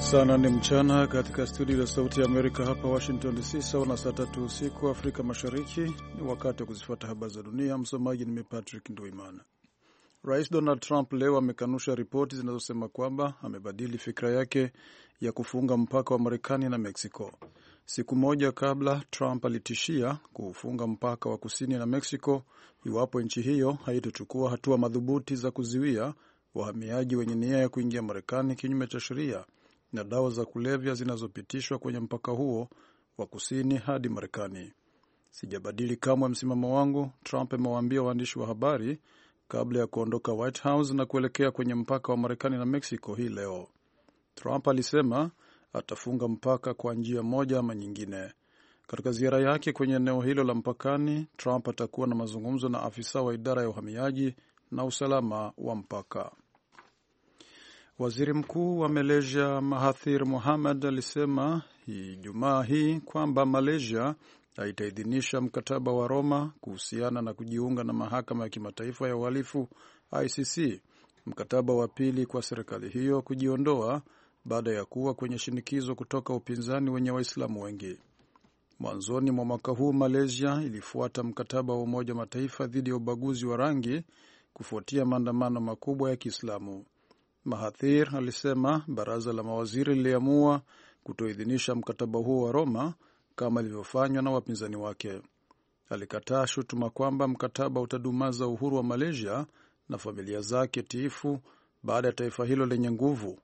Sana ni mchana katika studio ya Sauti ya Amerika hapa Washington DC, sawa na saa 3 usiku Afrika Mashariki. Ni wakati wa kuzifuata habari za dunia. Msomaji ni Patrick Nduimana. Rais Donald Trump leo amekanusha ripoti zinazosema kwamba amebadili fikra yake ya kufunga mpaka wa Marekani na Mexico. Siku moja kabla, Trump alitishia kufunga mpaka wa kusini na Mexico iwapo nchi hiyo haitochukua hatua madhubuti za kuzuia wahamiaji wenye nia ya kuingia Marekani kinyume cha sheria na dawa za kulevya zinazopitishwa kwenye mpaka huo wa kusini hadi Marekani. Sijabadili kamwe msimamo wangu, Trump amewaambia waandishi wa habari kabla ya kuondoka White House na kuelekea kwenye mpaka wa Marekani na Mexico hii leo. Trump alisema atafunga mpaka kwa njia moja ama nyingine. Katika ziara yake kwenye eneo hilo la mpakani, Trump atakuwa na mazungumzo na afisa wa idara ya uhamiaji na usalama wa mpaka. Waziri Mkuu wa Malaysia Mahathir Mohamad alisema Ijumaa hii kwamba Malaysia haitaidhinisha mkataba wa Roma kuhusiana na kujiunga na mahakama ya kimataifa ya uhalifu ICC, mkataba wa pili kwa serikali hiyo kujiondoa baada ya kuwa kwenye shinikizo kutoka upinzani wenye Waislamu wengi. Mwanzoni mwa mwaka huu Malaysia ilifuata mkataba wa Umoja wa Mataifa dhidi ya ubaguzi wa rangi kufuatia maandamano makubwa ya Kiislamu. Mahathir alisema baraza la mawaziri liliamua kutoidhinisha mkataba huo wa Roma kama ilivyofanywa na wapinzani wake. Alikataa shutuma kwamba mkataba utadumaza uhuru wa Malaysia na familia zake tiifu baada ya taifa hilo lenye nguvu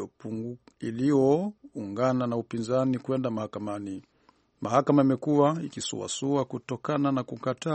iliyoungana na upinzani kwenda mahakamani. Mahakama imekuwa ikisuasua kutokana na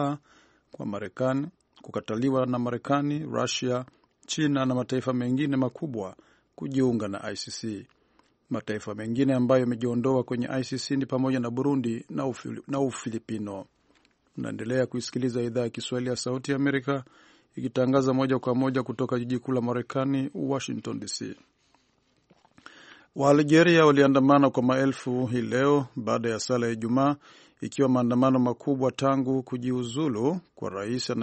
kukataliwa na Marekani, Russia, China na mataifa mengine makubwa kujiunga na ICC. Mataifa mengine ambayo yamejiondoa kwenye ICC ni pamoja na Burundi na Ufilipino. Unaendelea kuisikiliza idhaa ya Kiswahili ya Sauti ya Amerika ikitangaza moja kwa moja kutoka jiji kuu la Marekani, Washington DC. Waalgeria waliandamana kwa maelfu hii leo baada ya sala ya Ijumaa, ikiwa maandamano makubwa tangu kujiuzulu kwa rais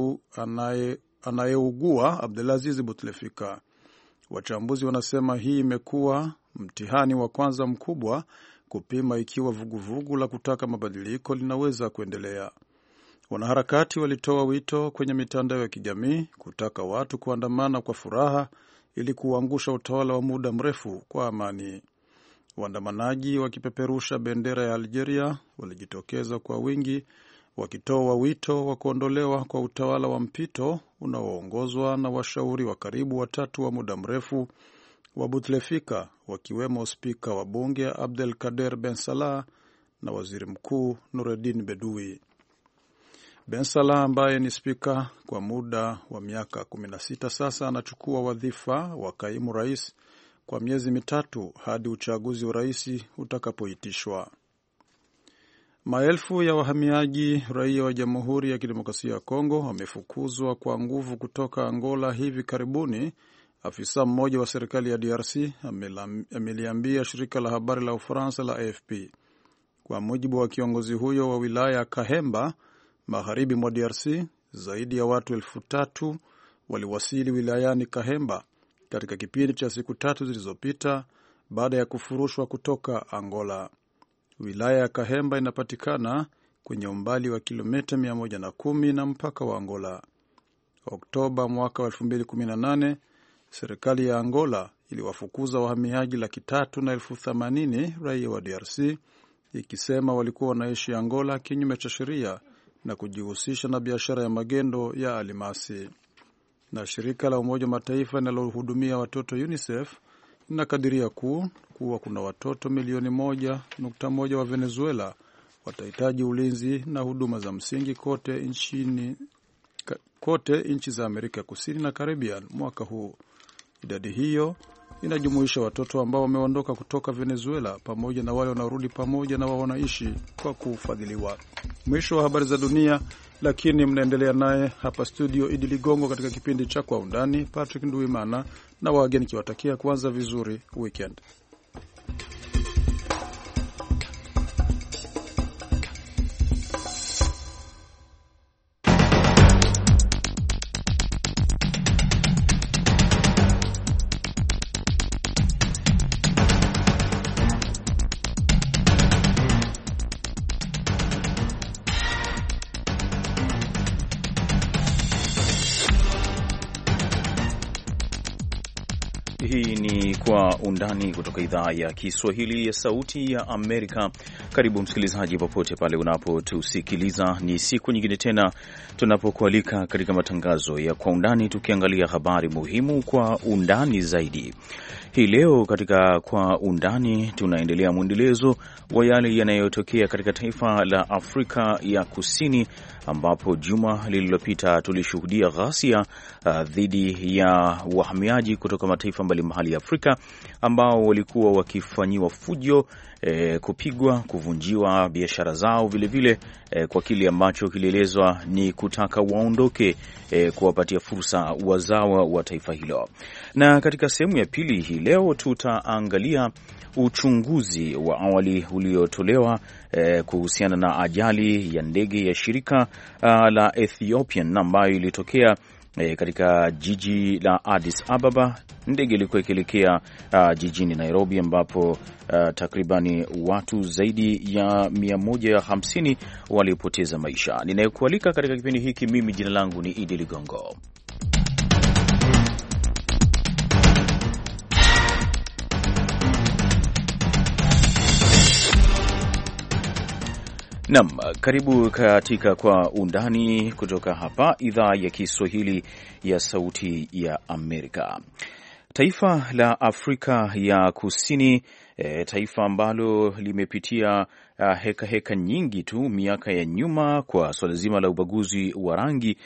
anayeugua Abdelaziz Bouteflika. Wachambuzi wanasema hii imekuwa mtihani wa kwanza mkubwa kupima ikiwa vuguvugu la kutaka mabadiliko linaweza kuendelea. Wanaharakati walitoa wito kwenye mitandao ya kijamii kutaka watu kuandamana kwa furaha ili kuangusha utawala wa muda mrefu kwa amani. Waandamanaji wakipeperusha bendera ya Algeria walijitokeza kwa wingi wakitoa wito wa kuondolewa kwa utawala wa mpito unaoongozwa na washauri wa karibu watatu wa muda mrefu wa Bouteflika, wakiwemo spika wa bunge Abdelkader Ben Salah na waziri mkuu Noureddin Bedoui. Ben Salah ambaye ni spika kwa muda wa miaka 16 sasa anachukua wadhifa wa kaimu rais kwa miezi mitatu hadi uchaguzi wa rais utakapoitishwa. Maelfu ya wahamiaji raia wa Jamhuri ya Kidemokrasia ya Kongo wamefukuzwa kwa nguvu kutoka Angola hivi karibuni, afisa mmoja wa serikali ya DRC ameliambia shirika la habari la Ufaransa la AFP. Kwa mujibu wa kiongozi huyo wa wilaya Kahemba, magharibi mwa DRC, zaidi ya watu 3,000 waliwasili wilayani Kahemba katika kipindi cha siku 3 zilizopita baada ya kufurushwa kutoka Angola. Wilaya ya Kahemba inapatikana kwenye umbali wa kilomita 110 na mpaka wa Angola. Oktoba mwaka wa 2018, serikali ya Angola iliwafukuza wahamiaji 380,000 raia wa DRC, ikisema walikuwa wanaishi Angola kinyume cha sheria na kujihusisha na biashara ya magendo ya alimasi. Na shirika la Umoja wa Mataifa linalohudumia watoto UNICEF inakadiria kuwa kuna watoto milioni 1.1 wa Venezuela watahitaji ulinzi na huduma za msingi kote nchi za Amerika Kusini na Caribbean mwaka huu. Idadi hiyo inajumuisha watoto ambao wameondoka kutoka Venezuela pamoja na wale wanaorudi pamoja na wao wanaishi kwa kufadhiliwa. Mwisho wa habari za dunia, lakini mnaendelea naye hapa studio Idi Ligongo katika kipindi cha Kwa Undani. Patrick Nduimana na wageni kiwatakia kuanza vizuri weekend. Hii ni Kwa Undani kutoka idhaa ya Kiswahili ya Sauti ya Amerika. Karibu msikilizaji, popote pale unapotusikiliza. Ni siku nyingine tena tunapokualika katika matangazo ya Kwa Undani, tukiangalia habari muhimu kwa undani zaidi. Hii leo katika Kwa Undani tunaendelea mwendelezo wa yale yanayotokea katika taifa la Afrika ya Kusini, ambapo juma lililopita tulishuhudia ghasia dhidi ya wahamiaji kutoka mataifa mbalimbali ya Afrika ambao walikuwa wakifanyiwa fujo, kupigwa, kuvunjiwa biashara zao, vilevile kwa kile ambacho kilielezwa ni kutaka waondoke, kuwapatia fursa wazawa wa taifa hilo. Na katika sehemu ya pili hii leo tutaangalia uchunguzi wa awali uliotolewa kuhusiana na ajali ya ndege ya shirika la Ethiopian ambayo ilitokea katika jiji la Addis Ababa. Ndege ilikuwa ikielekea jijini Nairobi, ambapo takribani watu zaidi ya 150 walipoteza maisha. Ninayekualika katika kipindi hiki, mimi jina langu ni Idi Ligongo. Naam, karibu katika Kwa Undani kutoka hapa idhaa ya Kiswahili ya Sauti ya Amerika. Taifa la Afrika ya Kusini, taifa ambalo limepitia heka nyingi tu miaka ya nyuma kwa swala zima la ubaguzi wa rangi.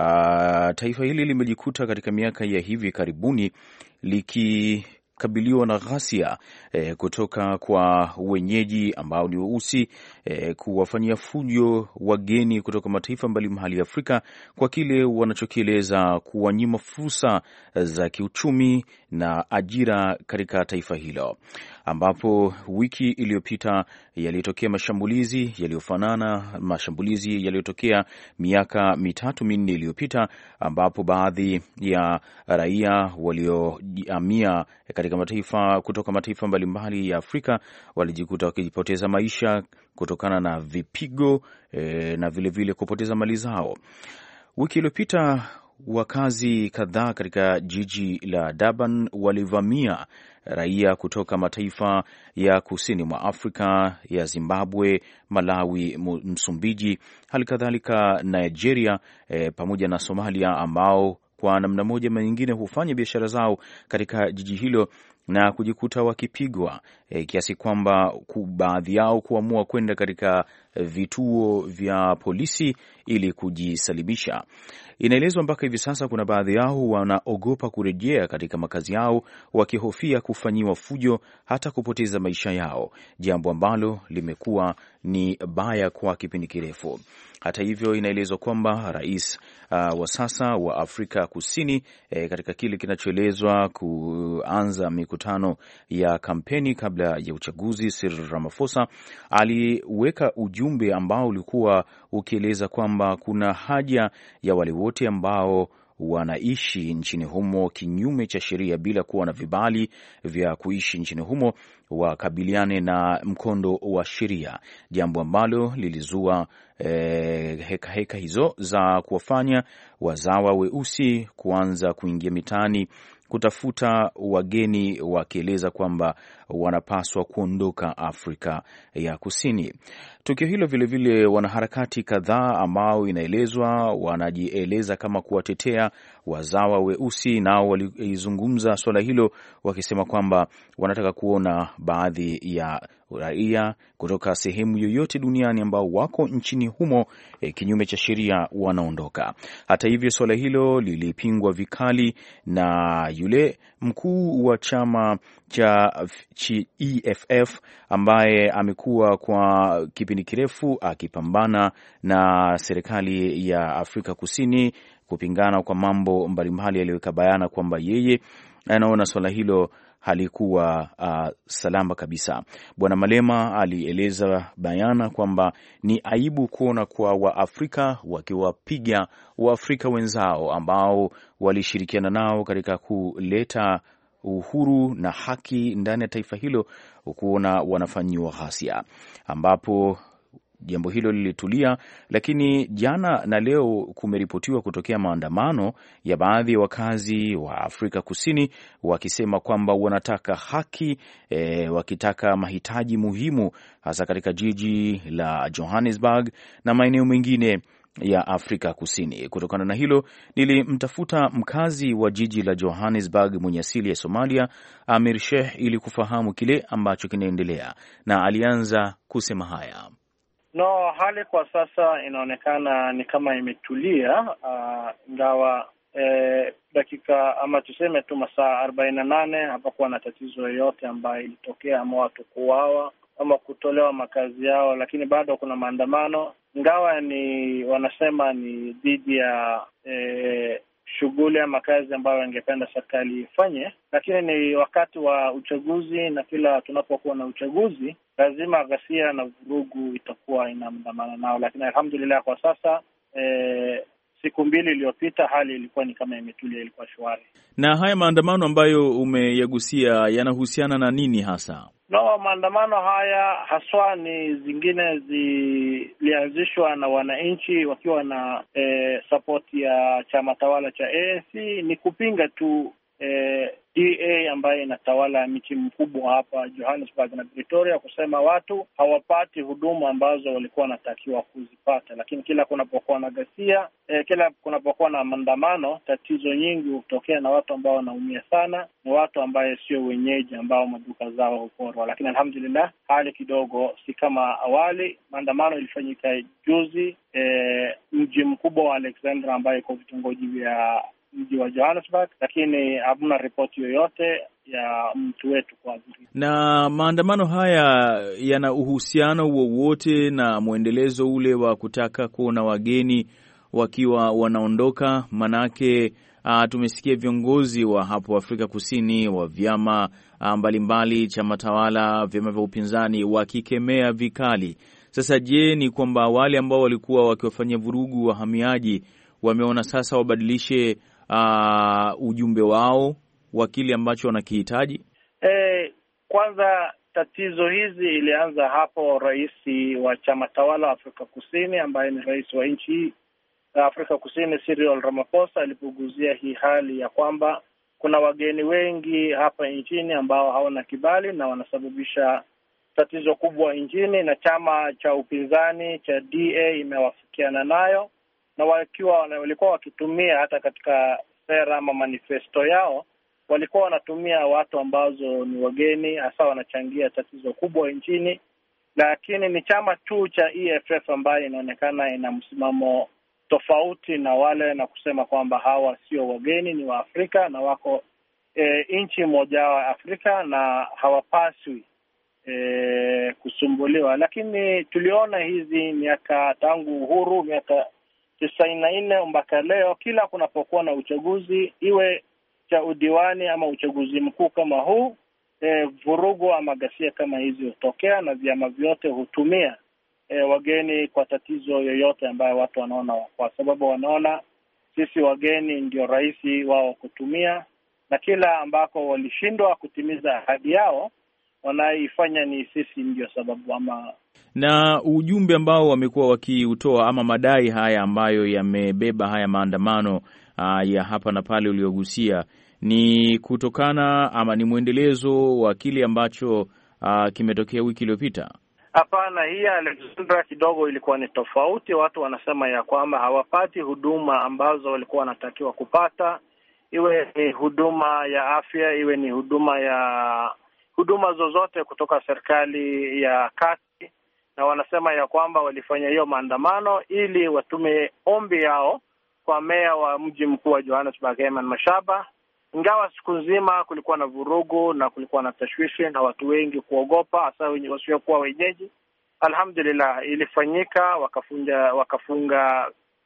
Taifa hili limejikuta katika miaka ya hivi karibuni likikabiliwa na ghasia kutoka kwa wenyeji ambao ni weusi, kuwafanyia fujo wageni kutoka mataifa mbalimbali ya Afrika kwa kile wanachokieleza kuwanyima fursa za kiuchumi na ajira katika taifa hilo, ambapo wiki iliyopita yalitokea mashambulizi yaliyofanana mashambulizi yaliyotokea miaka 3-4 iliyopita, ambapo baadhi ya raia waliohamia katika kutoka mataifa mbalimbali ya Afrika walijikuta wakipoteza maisha kutokana na vipigo na vilevile kupoteza mali zao. Wiki iliyopita wakazi kadhaa katika jiji la Durban walivamia raia kutoka mataifa ya kusini mwa Afrika ya Zimbabwe, Malawi, Msumbiji, halikadhalika Nigeria pamoja na Somalia, ambao kwa namna moja ama nyingine hufanya biashara zao katika jiji hilo na kujikuta wakipigwa kiasi kwamba baadhi yao kuamua kwenda katika vituo vya polisi ili kujisalimisha. Inaelezwa mpaka hivi sasa kuna baadhi yao wanaogopa kurejea katika makazi yao wakihofia kufanyiwa fujo, hata kupoteza maisha yao, jambo ambalo limekuwa ni baya kwa kipindi kirefu. Hata hivyo, inaelezwa kwamba rais wa sasa wa Afrika Kusini katika kile kinachoelezwa kuanza mikutano ya kampeni kabla ya uchaguzi, Cyril Ramaphosa aliweka ujumbe ambao ulikuwa ukieleza kwamba kuna haja ya wale wote ambao wanaishi nchini humo kinyume cha sheria bila kuwa na vibali vya kuishi nchini humo wakabiliane na mkondo wa sheria, jambo ambalo lilizua heka hizo za kuwafanya wazawa weusi kuanza kuingia mitaani kutafuta wageni, wakieleza kwamba wanapaswa kuondoka Afrika ya Kusini. Tukio hilo vilevile, wanaharakati kadhaa ambao inaelezwa wanajieleza kama kuwatetea wazawa weusi, nao walizungumza swala hilo wakisema kwamba wanataka kuona baadhi ya raia kutoka sehemu yoyote duniani ambao wako nchini humo kinyume cha sheria wanaondoka. Hata hivyo, swala hilo lilipingwa vikali na yule mkuu wa chama cha EFF ambaye amekuwa kwa kipindi kirefu akipambana na serikali ya Afrika Kusini kupingana kwa mambo mbalimbali, aliyoweka bayana kwamba yeye anaona swala hilo halikuwa salama kabisa. Bwana Malema alieleza bayana kwamba ni aibu kuona kwa Waafrika wakiwapiga Waafrika wenzao ambao walishirikiana nao katika kuleta uhuru na haki ndani ya taifa hilo, kuona wanafanyiwa ghasia, ambapo jambo hilo lilitulia, lakini jana na leo kumeripotiwa kutokea maandamano ya baadhi ya wakazi wa Afrika Kusini wakisema kwamba wanataka haki, wakitaka mahitaji muhimu hasa katika jiji la Johannesburg na maeneo mengine ya Afrika Kusini. Kutokana na hilo, nilimtafuta mkazi wa jiji la Johannesburg mwenye asili ya Somalia, Amir Sheikh, ili kufahamu kile ambacho kinaendelea, na alianza kusema haya. Hali kwa sasa inaonekana ni kama imetulia, ingawa dakika ama tuseme tu masaa 48 hapakuwa na tatizo yoyote ambayo ilitokea ama watu kuuawa ama kutolewa makazi yao, lakini bado kuna maandamano, ingawa wanasema ni dhidi ya shughuli ya makazi ambayo wangependa serikali ifanye, lakini ni wakati wa uchaguzi, na kila tunapokuwa na uchaguzi lazima ghasia na vurugu itakuwa inaandamana nao, lakini alhamdulillah kwa sasa siku 2 iliyopita hali ilikuwa ni kama imetulia, ilikuwa shwari. Na haya maandamano ambayo umeyagusia yanahusiana na nini hasa? Maandamano haya haswa ni zingine zilianzishwa na wananchi wakiwa na support ya chama tawala cha ANC, ni kupinga tu DA ambayo inatawala miji mkubwa hapa Johannesburg na Pretoria, kusema watu hawapati huduma ambazo walikuwa wanatakiwa kuzipata. Lakini kila kunapokuwa na ghasia, kila kunapokuwa na maandamano, tatizo nyingi hutokea, na watu ambao wanaumia sana ni watu ambaye sio wenyeji, ambao maduka zao huporwa. Lakini alhamdulillah hali kidogo si kama awali. Maandamano ilifanyika juzi mji mkubwa wa Alexandra ambaye iko vitongoji vya mji wa Johannesburg, lakini hamna ripoti yoyote ya mtu wetu kuathiriwa. Na maandamano haya yana uhusiano wowote na mwendelezo ule wa kutaka kuona wageni wakiwa wanaondoka? Manake tumesikia viongozi wa hapo Afrika Kusini wa vyama mbalimbali, chama tawala, vyama vya upinzani wakikemea vikali. Sasa je, ni kwamba wale ambao walikuwa wakiwafanyia vurugu wahamiaji wameona sasa wabadilishe ujumbe wao wa kile ambacho wanakihitaji? Kwanza tatizo hizi ilianza hapo rais wa chama tawala wa Afrika Kusini ambaye ni rais wa nchi Afrika Kusini Cyril Ramaphosa alipoguzia hii hali ya kwamba kuna wageni wengi hapa nchini ambao hawana kibali na wanasababisha tatizo kubwa nchini, na chama cha upinzani cha DA imewafikiana nayo, na walikuwa wakitumia hata katika sera ama manifesto yao, walikuwa wanatumia watu ambazo ni wageni, hasa wanachangia tatizo kubwa nchini. Lakini ni chama tu cha EFF ambaye inaonekana ina msimamo tofauti na wale, na kusema kwamba hawa sio wageni, ni wa Afrika na wako nchi moja wa Afrika na hawapaswi kusumbuliwa. Lakini tuliona hizi miaka tangu uhuru, miaka 94 mpaka leo, kila kunapokuwa na uchaguzi, iwe cha udiwani ama uchaguzi mkuu kama huu, vurugu ama ghasia kama hizi hutokea, na vyama vyote hutumia wageni kwa tatizo yoyote ambayo watu wanaona, kwa sababu wanaona sisi wageni ndio rahisi wao kutumia, na kila ambako walishindwa kutimiza ahadi yao wanaifanya ni sisi ndio sababu. Ama na ujumbe ambao wamekuwa wakiutoa ama madai haya ambayo yamebeba haya maandamano ya hapa na pale uliogusia, ni kutokana ama ni mwendelezo wa kile ambacho kimetokea wiki iliyopita? Hapana, hii Alexandra kidogo ilikuwa ni tofauti. Watu wanasema ya kwamba hawapati huduma ambazo walikuwa wanatakiwa kupata, iwe ni huduma ya afya, iwe ni huduma zozote kutoka serikali ya kati, na wanasema ya kwamba walifanya hiyo maandamano ili watume ombi yao kwa meya wa mji mkuu wa Johannesburg, Herman Mashaba. Ingawa siku nzima kulikuwa na vurugu na kulikuwa na tashwishi na watu wengi kuogopa, hasa wasiokuwa wenyeji, alhamdulillah ilifanyika, wakafunga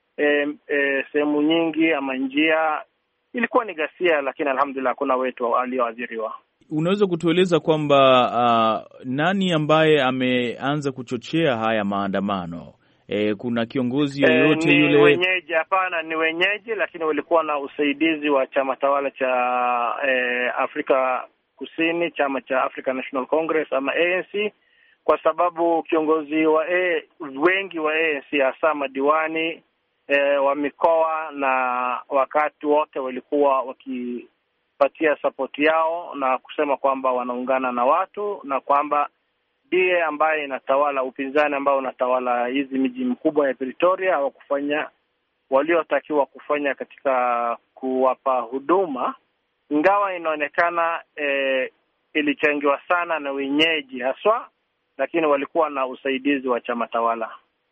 sehemu nyingi ama njia. Ilikuwa ni ghasia, lakini alhamdulillah hakuna wetu alioadhiriwa. Unaweza kutueleza kwamba nani ambaye ameanza kuchochea haya maandamano? Kuna kiongozi yoyote yule? Wenyeji? Hapana, ni wenyeji, lakini walikuwa na usaidizi wa chama tawala cha Afrika Kusini, chama cha African National Congress ama ANC. kwa sababu kiongozi wengi wa ANC hasa madiwani wa mikoa na wakati wote walikuwa wakipatia sapoti yao na kusema kwamba wanaungana na watu na kwamba ndiye ambaye inatawala upinzani ambao unatawala hizi miji mkubwa ya Pretoria hawakufanya waliotakiwa kufanya katika kuwapa huduma, ingawa inaonekana ilichangiwa sana na wenyeji haswa, lakini walikuwa na usaidizi wa chama tawala.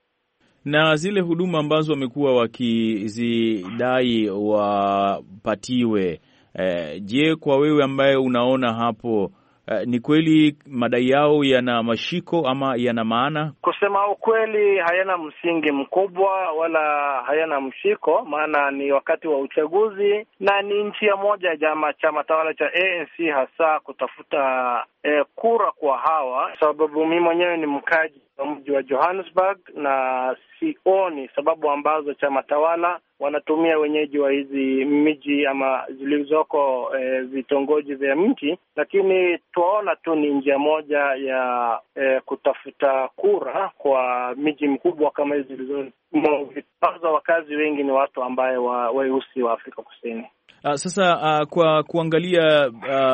Na zile huduma ambazo wamekuwa wakizidai wapatiwe, je, kwa wewe ambaye unaona hapo, ni kweli madai yao yana mashiko ama yana maana? Kusema ukweli, hayana msingi mkubwa wala hayana mshiko, maana ni wakati wa uchaguzi na ni nchi ya moja chama tawala cha ANC hasa kutafuta kura kwa hawa, sababu mimi mwenyewe ni mkaji wa mji wa Johannesburg na sioni sababu ambazo chama tawala wanatumia wenyeji wa hizi miji ama zilizoko vitongoji vya mji, lakini tuona tu ni njia moja ya kutafuta kura kwa miji mkubwa kama hizi zilizo wakazi wengi ni watu ambaye weusi wa Afrika Kusini. Sasa kwa kuangalia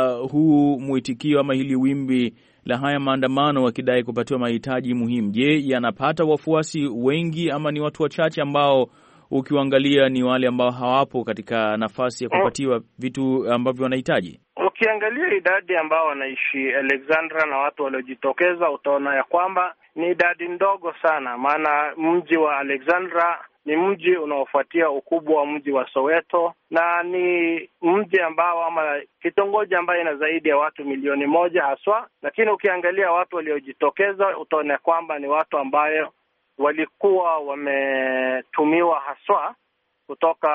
huu mwitikio ama hili wimbi la haya maandamano wakidai kupatiwa mahitaji muhimu, je, yanapata wafuasi wengi ama ni watu wachache ambao ukiangalia ni wale ambao hawapo katika nafasi ya kupatiwa vitu ambavyo wanahitaji? Ukiangalia idadi ambao wanaishi Alexandra na watu waliojitokeza, utaona ya kwamba ni idadi ndogo sana, maana mji wa Alexandra ni mji unaofuatia ukubwa wa mji wa Soweto na ni mji ambao ama kitongoji ambayo ina zaidi ya watu 1,000,000 haswa, lakini ukiangalia watu waliojitokeza utaona kwamba ni watu ambayo walikuwa wametumiwa haswa kutoka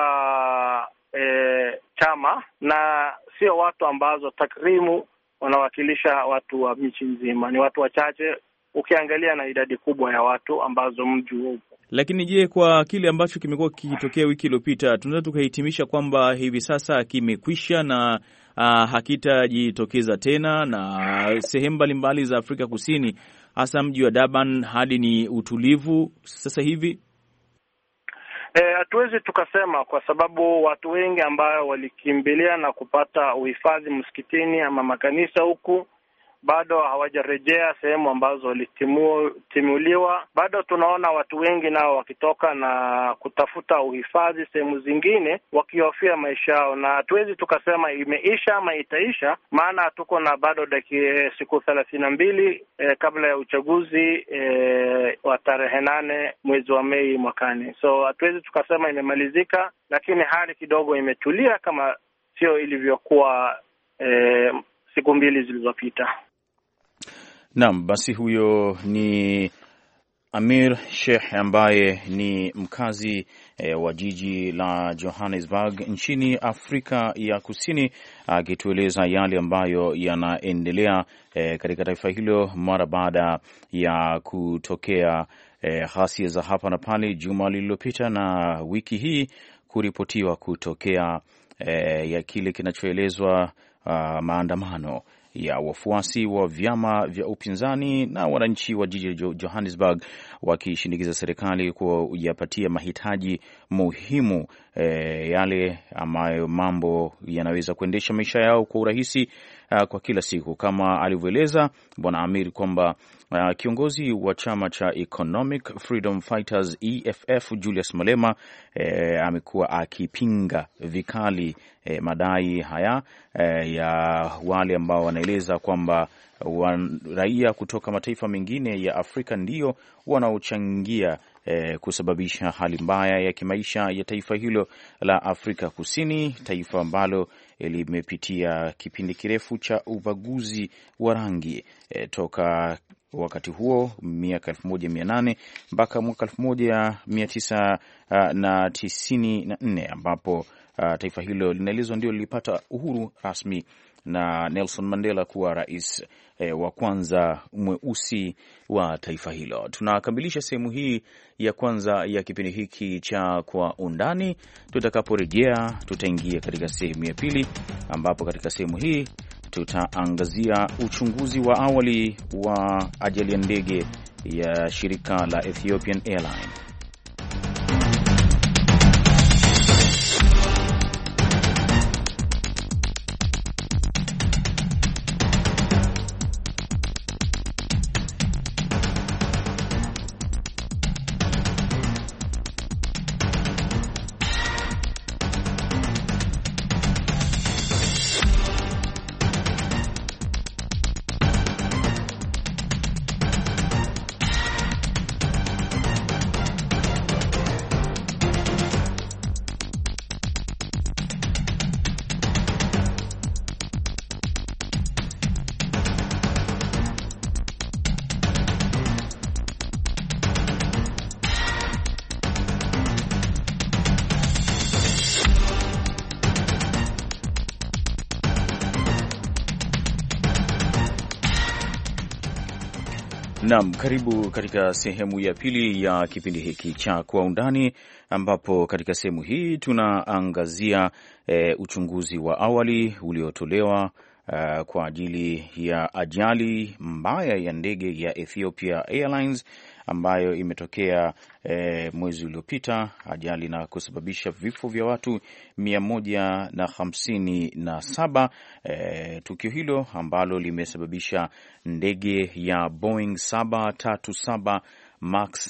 chama na sio watu ambazo takrimu wanawakilisha watu wa nchi nzima. Ni watu wachache ukiangalia na idadi kubwa ya watu ambazo mji upo. Lakini je, kwa kile ambacho kimekuwa kikitokea wiki iliyopita, tunaweza tukahitimisha kwamba hivi sasa kimekwisha na hakitajitokeza tena, na sehemu mbalimbali za Afrika Kusini hasa mji wa Durban hadi ni utulivu sasa hivi? Hatuwezi tukasema kwa sababu watu wengi ambao walikimbilia na kupata uhifadhi msikitini ama makanisa huku bado hawajarejea sehemu ambazo walitimuliwa. Bado tunaona watu wengi nao wakitoka na kutafuta uhifadhi sehemu zingine wakihofia maisha yao, na hatuwezi tukasema imeisha ama itaisha, maana tuko na bado siku 32 kabla ya uchaguzi wa tarehe 8 mwezi wa Mei mwakani. So hatuwezi tukasema imemalizika, lakini hali kidogo imetulia kama sio ilivyokuwa siku 2 zilizopita. Naam, basi huyo ni Amir Sheikh ambaye ni mkazi wa jiji la Johannesburg nchini Afrika ya Kusini, akitueleza yale ambayo yanaendelea katika taifa hilo mara baada ya kutokea ghasia za hapa na pale juma lililopita na wiki hii kuripotiwa kutokea ya kile kinachoelezwa maandamano ya wafuasi wa vyama vya upinzani na wananchi wa jiji la Johannesburg wakishinikiza serikali kuyapatia mahitaji muhimu, yale ambayo mambo yanaweza kuendesha maisha yao kwa urahisi kwa kila siku, kama alivyoeleza Bwana Amir kwamba kiongozi wa chama cha Economic Freedom Fighters EFF Julius Malema amekuwa akipinga vikali madai haya ya wale ambao wanaeleza kwamba raia kutoka mataifa mengine ya Afrika ndio wanaochangia kusababisha hali mbaya ya kimaisha ya taifa hilo la Afrika Kusini, taifa ambalo limepitia kipindi kirefu cha ubaguzi wa rangi toka wakati huo miaka 1800 mpaka mwaka 1994 ambapo taifa hilo linaelezwa ndio lilipata uhuru rasmi na Nelson Mandela kuwa rais wa kwanza mweusi wa taifa hilo. Tunakamilisha sehemu hii ya kwanza ya kipindi hiki cha Kwa Undani. Tutakaporejea tutaingia katika sehemu ya pili, ambapo katika sehemu hii tutaangazia uchunguzi wa awali wa ajali ya ndege ya shirika la Ethiopian Airlines. Naam, karibu katika sehemu ya pili ya kipindi hiki cha Kwa Undani, ambapo katika sehemu hii tunaangazia uchunguzi wa awali uliotolewa kwa ajili ya ajali mbaya ya ndege ya Ethiopia Airlines ambayo imetokea mwezi uliopita, ajali na kusababisha vifo vya watu 157. Tukio hilo ambalo limesababisha ndege ya Boeing 737 Max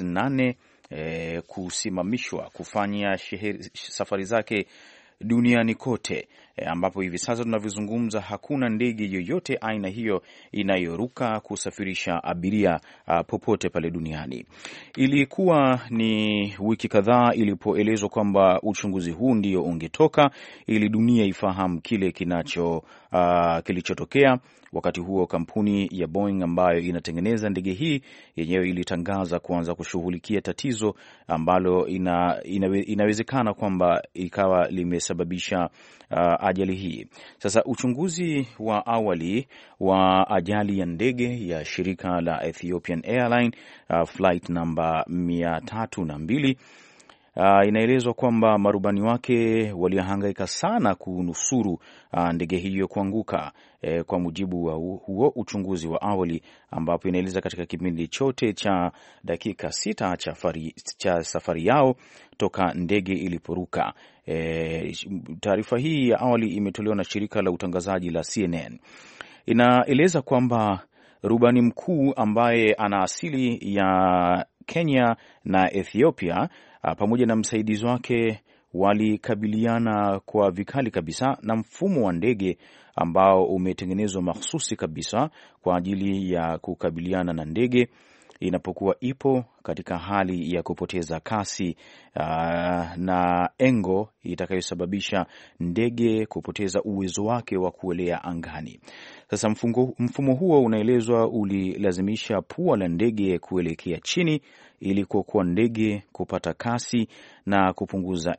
8 kusimamishwa kufanya safari zake duniani kote, ambapo hivi sasa tunavyozungumza hakuna ndege yoyote aina hiyo inayoruka kusafirisha abiria popote pale duniani. Ilikuwa ni wiki kadhaa ilipoelezwa kwamba uchunguzi huu ndio ungetoka ili dunia ifahamu kile kilichotokea. Wakati huo kampuni ya Boeing ambayo inatengeneza ndege hii yenyewe ilitangaza kuanza kushughulikia tatizo ambalo inawezekana kwamba ikawa limesababisha ajali hii. Sasa uchunguzi wa awali wa ajali ya ndege ya shirika la Ethiopian Airlines flight number 302 inaelezwa kwamba marubani wake walihangaika sana kunusuru ndege hiyo kuanguka, kwa mujibu wa huo uchunguzi wa awali, ambapo inaeleza katika kipindi chote cha dakika 6 cha safari yao toka ndege iliporuka. Taarifa hii ya awali imetolewa na shirika la utangazaji la CNN. Inaeleza kwamba rubani mkuu ambaye ana asili ya Kenya na Ethiopia pamoja na msaidizi wake walikabiliana kwa vikali kabisa na mfumo wa ndege ambao umetengenezwa mahsusi kabisa kwa ajili ya kukabiliana na ndege inapokuwa ipo katika hali ya kupoteza kasi na engo itakayosababisha ndege kupoteza uwezo wake wa kuelea angani. Sasa mfumo huo unaelezwa ulilazimisha pua la ndege kuelekea chini ili kuokoa ndege kupata kasi na kupunguza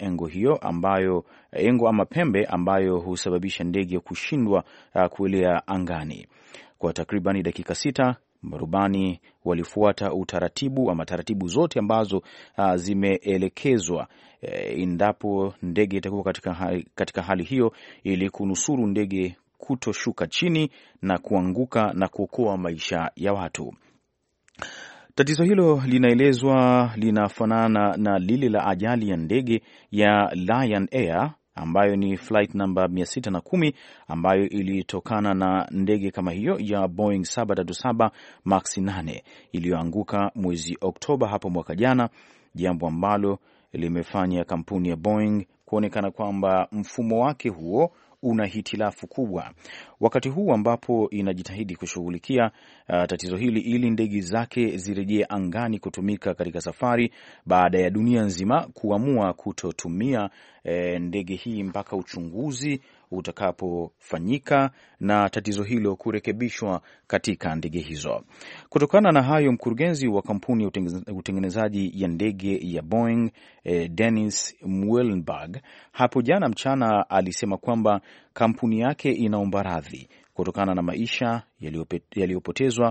engo ama pembe ambayo husababisha ndege kushindwa kuelea angani. Kwa takribani dakika 6 marubani walifuata utaratibu ama taratibu zote ambazo zimeelekezwa endapo ndege itakuwa katika hali hiyo, ili kunusuru ndege kutoshuka chini na kuanguka na kuokoa maisha ya watu. Tatizo hilo linaelezwa linafanana na lile la ajali ya ndege ya Lion Air ambayo ni flight number 610 ambayo ilitokana na ndege kama hiyo ya Boeing 737 Max 8 iliyoanguka mwezi Oktoba hapo mwaka jana, jambo ambalo limefanya kampuni ya Boeing kuonekana kwamba mfumo wake huo una hitilafu kubwa. Wakati huu ambapo inajitahidi kushughulikia tatizo hili ili ndege zake zirejee angani kutumika katika safari, baada ya dunia nzima kuamua kutotumia ndege hii mpaka uchunguzi utakapofanyika na tatizo hilo kurekebishwa katika ndege hizo. Kutokana na hayo, mkurugenzi wa kampuni ya utengenezaji ya ndege ya Boeing Dennis Muilenburg hapo jana mchana alisema kwamba kampuni yake inaomba radhi kutokana na maisha yaliyopotezwa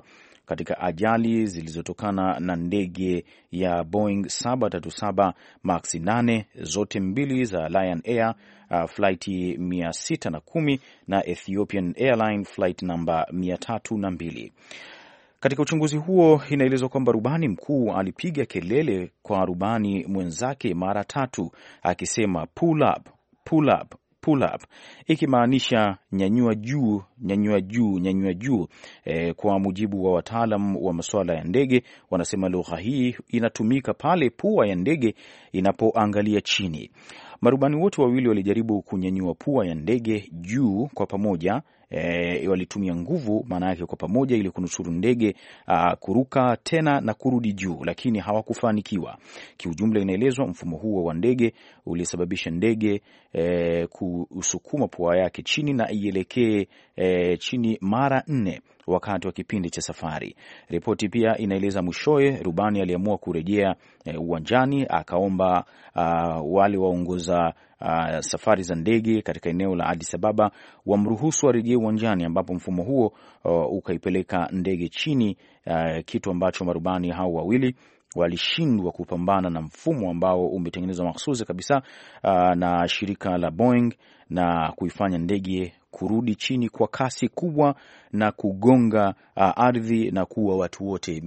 katika ajali zilizotokana na ndege ya Boeing 737 Max 8, zote mbili za Lion Air flight 610 na Ethiopian Airline flight number 302. Katika uchunguzi huo inaelezwa kwamba rubani mkuu alipiga kelele kwa rubani mwenzake mara 3 akisema pull up, pull up, pull up, ikimaanisha nyanyua juu, nyanyua juu, nyanyua juu. Kwa mujibu wa wataalam wa masuala ya ndege, wanasema lugha hii inatumika pale pua ya ndege inapoangalia chini. Marubani wote wawili walijaribu kunyanyua pua ya ndege juu kwa pamoja. Walitumia nguvu, maana yake kwa pamoja, ili kunusuru ndege kuruka tena na kurudi juu, lakini hawakufanikiwa. Kiujumla, inaelezwa mfumo huo wa ndege ulisababisha ndege kusukuma pua yake chini na ielekee chini mara 4 wakati wa kipindi cha safari. Ripoti pia inaeleza mwishowe rubani aliamua kurejea uwanjani, akaomba wale waongoza safari za ndege katika eneo la Addis Ababa wamruhusu arejee uwanjani, ambapo mfumo huo ukaipeleka ndege chini, kitu ambacho marubani hao wawili walishindwa kupambana na mfumo ambao umetengenezwa mahsusi kabisa na shirika la Boeing na kuifanya ndege kurudi chini kwa kasi kubwa na kugonga ardhi na kuua watu wote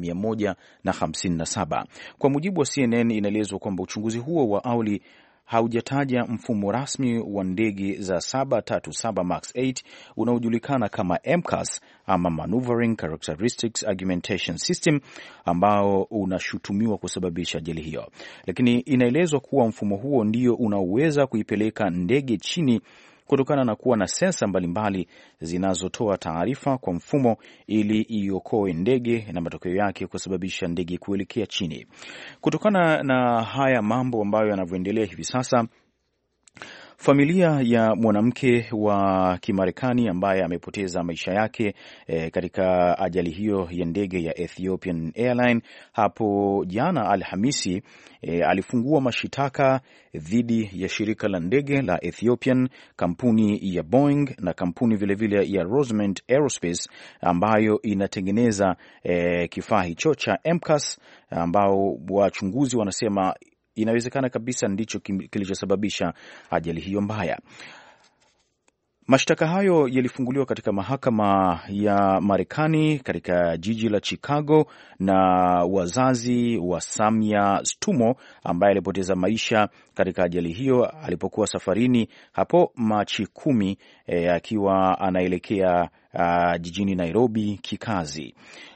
157. Kwa mujibu wa CNN, inaelezwa kwamba uchunguzi huo wa awali haujataja mfumo rasmi wa ndege za 737 Max 8 unaojulikana kama MCAS ama Maneuvering Characteristics Augmentation System, ambao unashutumiwa kusababisha ajali hiyo. Lakini inaelezwa kuwa mfumo huo ndio unaoweza kuipeleka ndege chini kutokana na kuwa na sensa mbalimbali zinazotoa taarifa kwa mfumo ili iokoe ndege na matokeo yake kusababisha ndege kuelekea chini. Kutokana na haya mambo ambayo yanavyoendelea hivi sasa, familia ya mwanamke wa Kimarekani ambaye amepoteza maisha yake katika ajali hiyo ya ndege ya Ethiopian Airline hapo jana Alhamisi, alifungua mashitaka dhidi ya shirika la ndege la Ethiopian, kampuni ya Boeing na kampuni vilevile ya Rosemont Aerospace ambayo inatengeneza kifaa hicho cha MCAS, ambao wachunguzi wanasema inawezekana kabisa ndicho kilichosababisha ajali hiyo mbaya. Mashtaka hayo yalifunguliwa katika mahakama ya Marekani katika jiji la Chicago na wazazi wa Samia Stumo ambaye alipoteza maisha katika ajali hiyo alipokuwa safarini hapo Machi 10 akiwa anaelekea jijini Nairobi kikazi.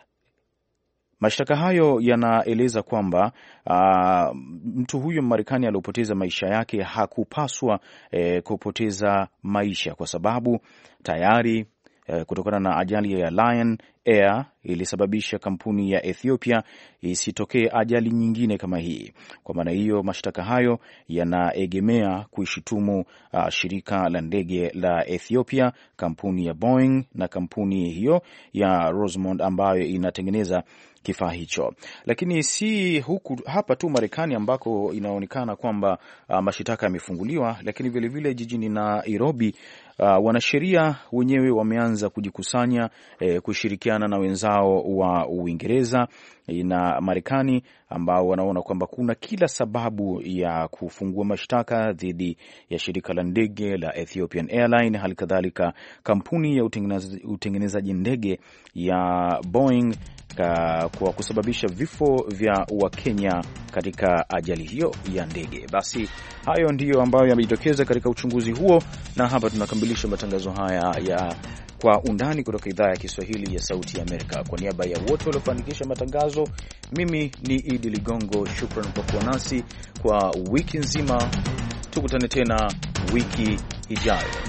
Mashtaka hayo yanaeleza kwamba mtu huyo Marekani aliyopoteza maisha yake hakupaswa kupoteza maisha kwa sababu tayari kutokana na ajali ya Lion Air ilisababisha kampuni ya Ethiopia isitokee ajali nyingine kama hii. Kwa maana hiyo, mashtaka hayo yanaegemea kuishitumu shirika la ndege la Ethiopia, kampuni ya Boeing na kampuni hiyo ya Rosemont ambayo inatengeneza kifaa hicho. Lakini si hapa tu Marekani ambako inaonekana kwamba mashitaka yamefunguliwa, lakini vile vile jijini Nairobi wanasheria wenyewe wameanza kujikusanya kushirikiana na wenzao wa Uingereza na Marekani ambao wanaona kwamba kuna kila sababu ya kufungua mashtaka dhidi ya shirika la ndege la Ethiopian Airline, hali kadhalika kampuni ya utengenezaji ndege ya Boeing kwa kusababisha vifo vya Wakenya katika ajali hiyo ya ndege. Basi hayo ndiyo ambayo yamejitokeza katika uchunguzi huo, na hapa tunakamilisha matangazo haya ya Kwa Undani kutoka idhaa ya Kiswahili ya Sauti ya Amerika. Kwa niaba ya wote waliofanikisha matangazo, mimi ni Idi Ligongo. Shukran kwa kuwa nasi kwa wiki nzima. Tukutane tena wiki ijayo.